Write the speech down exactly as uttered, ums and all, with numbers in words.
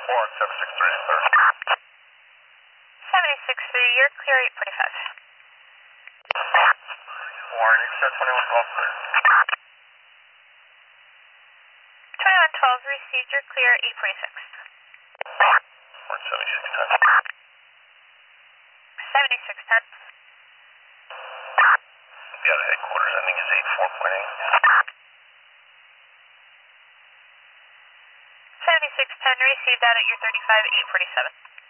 Warren seven six three, sir. seven six three, you're clear eight forty-five. Warren, you said twenty-one twelve, sir. twenty-one twelve, received, you're clear eight forty-six. Warren seventy-six ten. seventy-six ten. Yeah, the headquarters ending is eight four point eight. seventy-six ten, received out at your thirty-five eight forty-seven.